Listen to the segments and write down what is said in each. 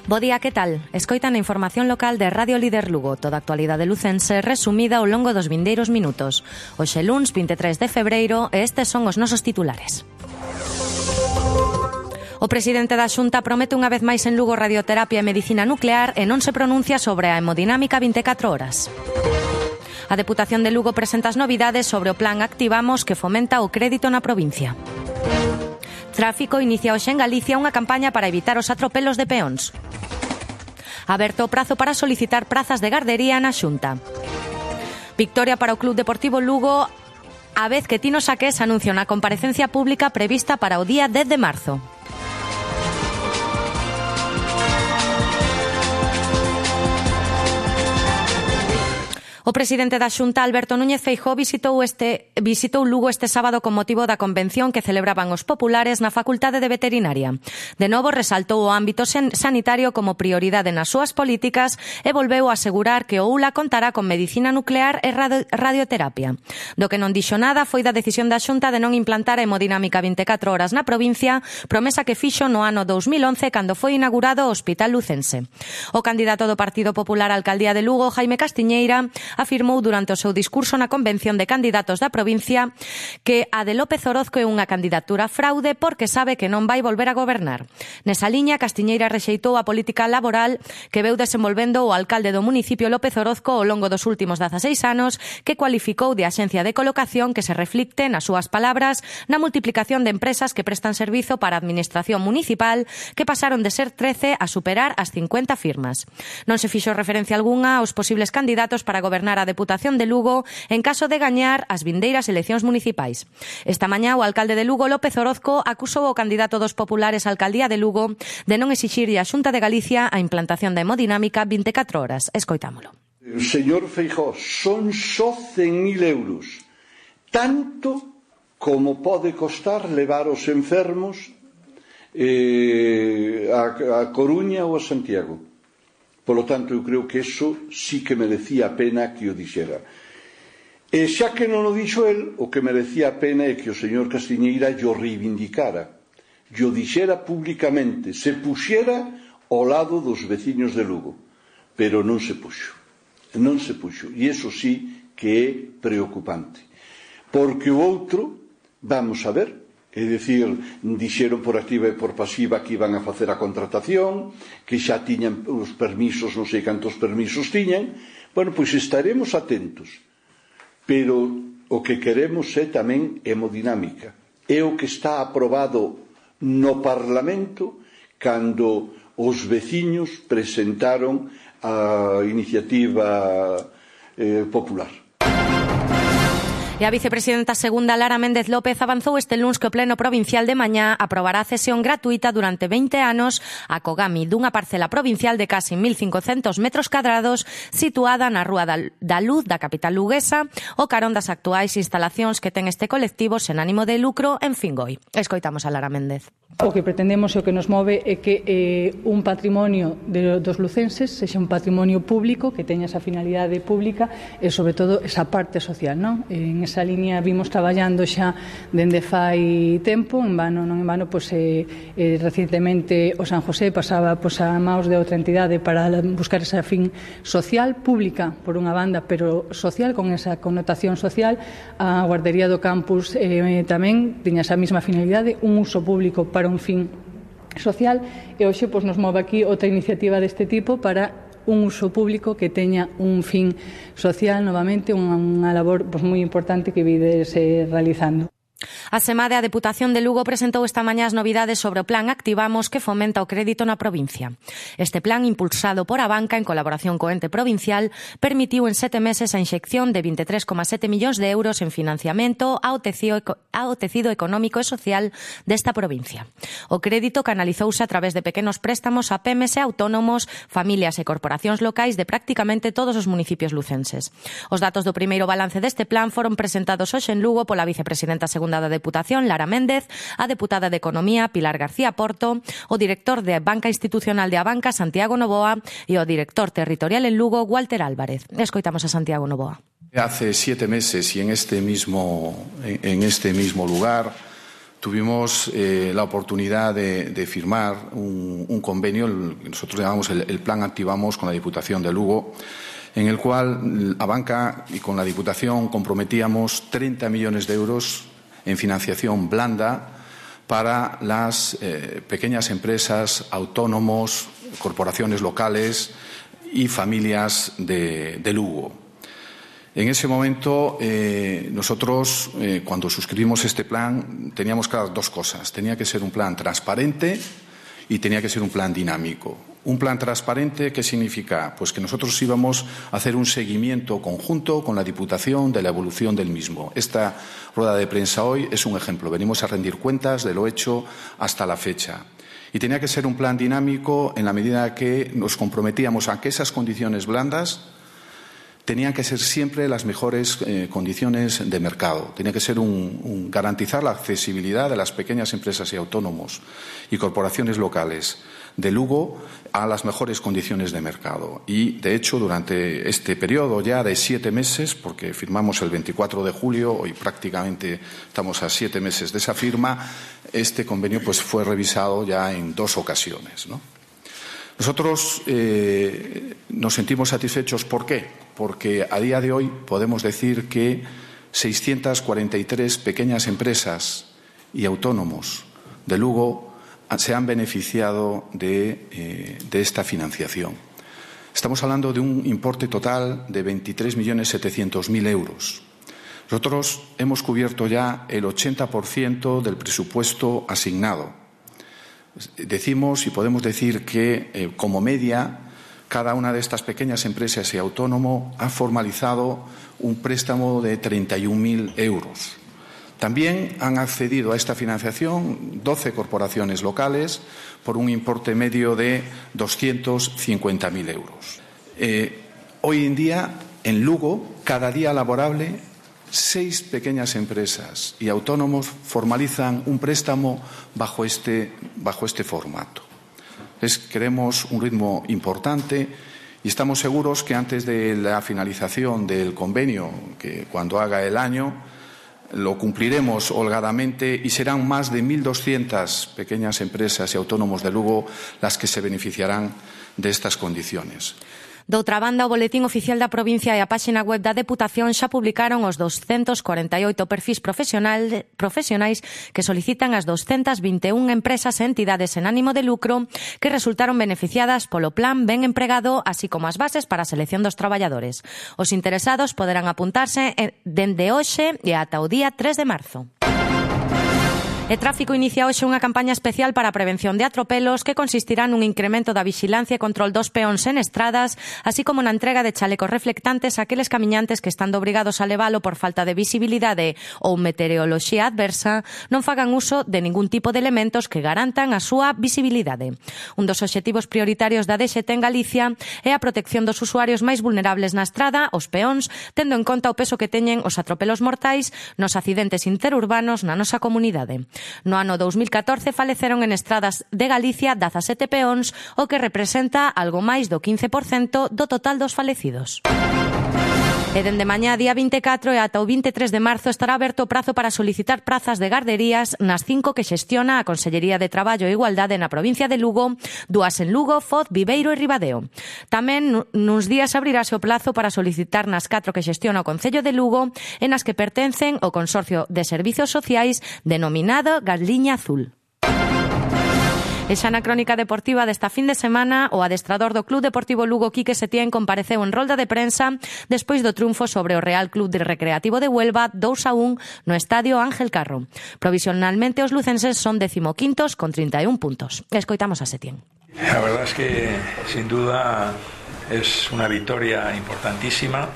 Bo día, que tal? Escoitan a información local de Radio Líder Lugo, toda a actualidade lucense resumida ao longo dos vindeiros minutos. Hoxe luns 23 de febreiro e estes son os nosos titulares. O presidente da Xunta promete unha vez máis en Lugo radioterapia e medicina nuclear e non se pronuncia sobre a hemodinámica 24 horas. A Deputación de Lugo presenta as novidades sobre o plan Activamos que fomenta o crédito na provincia. Tráfico inicia hoxe en Galicia unha campaña para evitar os atropelos de peóns. Aberto o prazo para solicitar prazas de gardería na Xunta. Victoria para o Club Deportivo Lugo, a vez que Tino Saqués anuncia unha comparecencia pública prevista para o día 10 de marzo. O presidente da Xunta, Alberto Núñez Feijóo, visitou Lugo este sábado con motivo da convención que celebraban os populares na Facultade de Veterinaria. De novo, resaltou o ámbito sanitario como prioridade nas súas políticas e volveu a asegurar que o ULA contará con medicina nuclear e radioterapia. Do que non dixo nada foi da decisión da Xunta de non implantar a hemodinámica 24 horas na provincia, promesa que fixo no ano 2011 cando foi inaugurado o Hospital Lucense. O candidato do Partido Popular á Alcaldía de Lugo, Jaime Castiñeira, afirmou durante o seu discurso na Convención de Candidatos da provincia que a de López Orozco é unha candidatura fraude porque sabe que non vai volver a gobernar. Nesa liña, Castiñeira rexeitou a política laboral que veu desenvolvendo o alcalde do municipio López Orozco ao longo dos últimos 16 anos, que cualificou de axencia de colocación que se reflicte, nas súas palabras, na multiplicación de empresas que prestan servizo para a administración municipal, que pasaron de ser 13 a superar as 50 firmas. Non se fixo referencia algunha aos posibles candidatos para gobernar a Deputación de Lugo en caso de gañar as vindeiras eleccións municipais. Esta mañá o alcalde de Lugo, López Orozco, acusou ao candidato dos populares á Alcaldía de Lugo de non exixirlle á Xunta de Galicia a implantación da hemodinámica 24 horas. Escoitámolo. Señor Feijóo, son só 100.000 euros, tanto como pode costar levar os enfermos a Coruña ou a Santiago. Polo tanto, eu creo que eso sí que merecía a pena que o dixera. E xa que non o dixo el, o que merecía a pena é que o señor Castiñeira yo reivindicara, yo dixera públicamente, se puxera ao lado dos veciños de Lugo, pero non se puxo. Non se puxo. E iso sí que é preocupante. Porque o outro, vamos a ver, é dicir, dixeron por activa e por pasiva que iban a facer a contratación, que xa tiñan os permisos, non sei cantos permisos tiñan. Bueno, pois estaremos atentos. Pero o que queremos é tamén hemodinámica. É o que está aprobado no Parlamento cando os veciños presentaron a iniciativa popular. E a vicepresidenta segunda Lara Méndez López avanzou este luns que o Pleno Provincial de mañá aprobará a cesión gratuita durante 20 anos a Cogami dunha parcela provincial de casi 1.500 metros cadrados situada na Rúa da Luz da capital luguesa, o carón das actuais instalacións que ten este colectivo sen ánimo de lucro en Fingoi. Escoitamos a Lara Méndez. O que pretendemos e o que nos move é que un patrimonio dos lucenses sexa un patrimonio público que teña esa finalidade pública e, sobre todo, esa parte social, non? En esa liña vimos traballando xa dende fai tempo, en vano, non en vano, recentemente o San José pasaba a maus de outra entidade para buscar esa fin social, pública, por unha banda, pero social, con esa connotación social. A guardería do campus tamén tiña esa mesma finalidade, un uso público para un fin social, e hoxe nos move aquí outra iniciativa deste tipo para un uso público que teña un fin social, novamente unha labor moi importante que vides realizando. A Semade, a Deputación de Lugo presentou esta mañá as novidades sobre o plan Activamos que fomenta o crédito na provincia. Este plan, impulsado por a banca en colaboración co ente provincial, permitiu en 7 meses a inxección de 23,7 millóns de euros en financiamento ao tecido económico e social desta provincia. O crédito canalizouse a través de pequenos préstamos a pemes e autónomos, familias e corporacións locais de prácticamente todos os municipios lucenses. Os datos do primeiro balance deste plan foron presentados hoxe en Lugo pola vicepresidenta segunda da Deputación, Lara Méndez, a deputada de Economía, Pilar García Porto, o director de Banca Institucional de Abanca, Santiago Novoa, e o director territorial en Lugo, Walter Álvarez. Escoitamos a Santiago Novoa. Hace 7 meses y en este mismo lugar tuvimos la oportunidad de firmar un convenio, que nosotros llamamos el Plan Activamos, con la Diputación de Lugo, en el cual Abanca y con la Diputación comprometíamos 30 millones de euros en financiación blanda para las pequeñas empresas, autónomos, corporaciones locales y familias de Lugo. En ese momento, nosotros, cuando suscribimos este plan, teníamos claras dos cosas. Tenía que ser un plan transparente y tenía que ser un plan dinámico. Un plan transparente, ¿qué significa? Pues que nosotros íbamos a hacer un seguimiento conjunto con la Diputación de la evolución del mismo. Esta rueda de prensa hoy es un ejemplo. Venimos a rendir cuentas de lo hecho hasta la fecha. Y tenía que ser un plan dinámico en la medida que nos comprometíamos a que esas condiciones blandas tenían que ser siempre las mejores condiciones de mercado. Tenía que ser garantizar la accesibilidad de las pequeñas empresas y autónomos y corporaciones locales de Lugo a las mejores condiciones de mercado. Y, de hecho, durante este periodo ya de 7 meses, porque firmamos el 24 de julio, hoy prácticamente estamos a 7 meses de esa firma, este convenio pues fue revisado ya en 2 ocasiones, ¿no? Nosotros nos sentimos satisfechos. ¿Por qué? Porque a día de hoy podemos decir que 643 pequeñas empresas y autónomos de Lugo se han beneficiado de esta financiación. Estamos hablando de un importe total de 23.700.000 euros. Nosotros hemos cubierto ya el 80% del presupuesto asignado. Decimos y podemos decir que, como media, cada una de estas pequeñas empresas y autónomo ha formalizado un préstamo de 31.000 euros. También han accedido a esta financiación 12 corporaciones locales por un importe medio de 250.000 euros. Hoy en día, en Lugo, cada día laborable, 6 pequeñas empresas y autónomos formalizan un préstamo bajo este formato. Queremos un ritmo importante y estamos seguros que antes de la finalización del convenio, que cuando haga el año, lo cumpliremos holgadamente y serán más de 1.200 pequeñas empresas y autónomos de Lugo las que se beneficiarán de estas condiciones. Doutra banda, o Boletín Oficial da Provincia e a páxina web da Deputación xa publicaron os 248 perfis profesionais que solicitan as 221 empresas e entidades en ánimo de lucro que resultaron beneficiadas polo Plan Ben Empregado, así como as bases para a selección dos traballadores. Os interesados poderán apuntarse dende hoxe e ata o día 3 de marzo. E Tráfico inicia hoxe unha campaña especial para a prevención de atropelos que consistirá nun incremento da vixilancia e control dos peóns en estradas, así como na entrega de chalecos reflectantes a aqueles camiñantes que estando obrigados a levalo por falta de visibilidade ou meteoroloxía adversa non fagan uso de ningún tipo de elementos que garantan a súa visibilidade. Un dos obxectivos prioritarios da DXT en Galicia é a protección dos usuarios máis vulnerables na estrada, os peóns, tendo en conta o peso que teñen os atropelos mortais nos accidentes interurbanos na nosa comunidade. No ano 2014 faleceron en estradas de Galicia 17 peóns, o que representa algo máis do 15% do total dos falecidos. E dende mañá, día 24 e ata o 23 de marzo, estará aberto o prazo para solicitar prazas de garderías nas 5 que xestiona a Consellería de Traballo e Igualdade na provincia de Lugo, 2 en Lugo, Foz, Viveiro e Ribadeo. Tamén nuns días abrirase o plazo para solicitar nas 4 que xestiona o Concello de Lugo e nas que pertencen ao Consorcio de Servicios Sociais denominado Gasliña Azul. E xa na crónica deportiva desta fin de semana, o adestrador do Club Deportivo Lugo, Quique Setién, compareceu en rolda de prensa despois do triunfo sobre o Real Club Recreativo de Huelva 2-1 no Estadio Ángel Carro. Provisionalmente os lucenses son 15º con 31 puntos. Escoitamos a Setién. La verdad es que sin duda es una victoria importantísima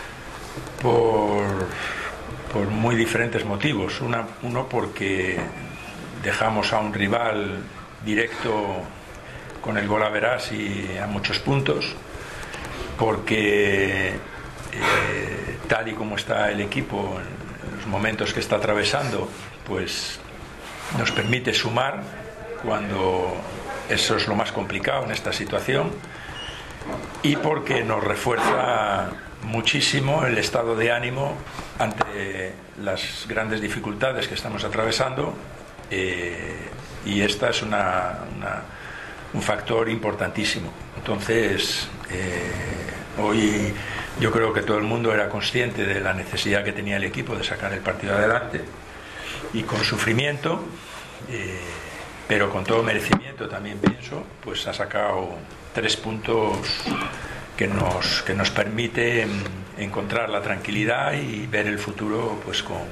por muy diferentes motivos. Uno porque dejamos a un rival directo con el gol a verás y a muchos puntos, porque tal y como está el equipo en los momentos que está atravesando, pues nos permite sumar cuando eso es lo más complicado en esta situación, y porque nos refuerza muchísimo el estado de ánimo ante las grandes dificultades que estamos atravesando, y esta es un factor importantísimo. Entonces, hoy yo creo que todo el mundo era consciente de la necesidad que tenía el equipo de sacar el partido adelante, y con sufrimiento, pero con todo merecimiento también, pienso, pues ha sacado 3 puntos que nos permite encontrar la tranquilidad y ver el futuro pues con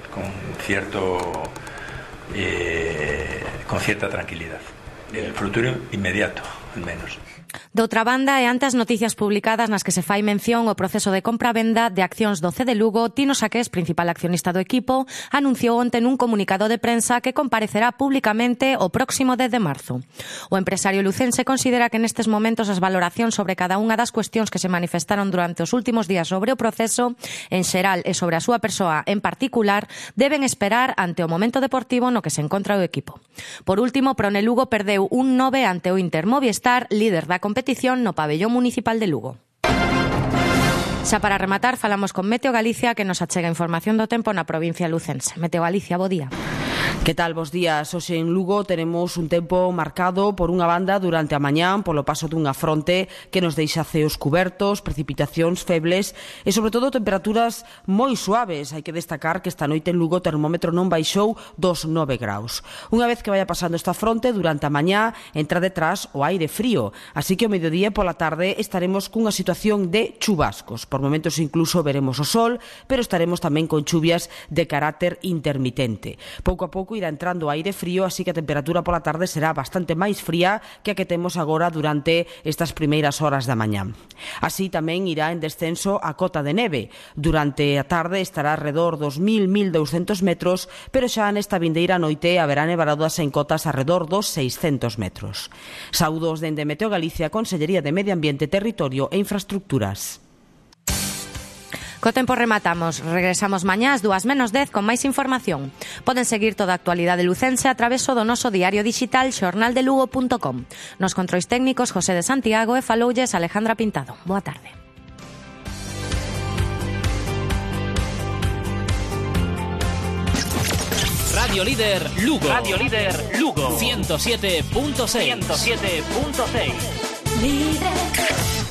cierta tranquilidad, el futuro inmediato al menos. De outra banda, e ante as noticias publicadas nas que se fai mención o proceso de compra-venda de accións do C de Lugo, Tino Saqués, principal accionista do equipo, anunciou onte nun comunicado de prensa que comparecerá públicamente o próximo 10 de marzo. O empresario lucense considera que nestes momentos as valoracións sobre cada unha das cuestións que se manifestaron durante os últimos días sobre o proceso, en xeral e sobre a súa persoa en particular, deben esperar ante o momento deportivo no que se encontra o equipo. Por último, Prone Lugo perdeu 1-9 ante o Inter Movistar, líder da competición no pabellón municipal de Lugo. Xa para rematar, falamos con Meteo Galicia, que nos achega información do tempo na provincia lucense. Meteo Galicia, bo día. Que tal, bos días? Hoxe en Lugo tenemos un tempo marcado por unha banda durante a mañán polo paso dunha fronte que nos deixa ceos cubertos, precipitacións febles e, sobre todo, temperaturas moi suaves. Hai que destacar que esta noite en Lugo o termómetro non baixou dos 9 graus. Unha vez que vaya pasando esta fronte, durante a mañá entra detrás o aire frío, así que ao mediodía e pola tarde estaremos cunha situación de chubascos. Por momentos incluso veremos o sol, pero estaremos tamén con chuvias de carácter intermitente. Pouco a pouco irá entrando aire frío, así que a temperatura pola tarde será bastante máis fría que a que temos agora durante estas primeiras horas da mañá. Así tamén irá en descenso a cota de neve. Durante a tarde estará alrededor dos 1.200 metros, pero xa nesta vindeira noite haberá nevadas en cotas alrededor dos 600 metros. Saúdos dende Meteo Galicia, Consellería de Medio Ambiente, Territorio e Infraestructuras. Co tempo rematamos. Regresamos mañá ás 2:10 con máis información. Poden seguir toda a actualidade lucense a traveso do noso diario digital xornaldelugo.com. Nos controis técnicos José de Santiago e faloulles Alejandra Pintado. Boa tarde. Radio Líder Lugo. Radio Líder Lugo. 107.6. 107.6. Líder.